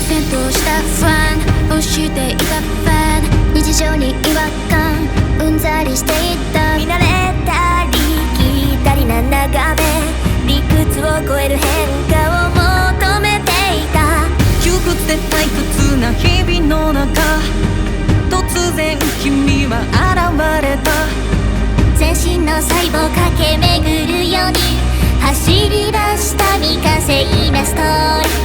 戦闘したファンをしていたファン、日常に違和感うんざりしていた。見慣れたりきたりな眺め、理屈を超える変化を求めていた。 窮屈で退屈な日々の中、突然君は現れた。 全身の細胞駆け巡るように走り出した未完成なストーリー。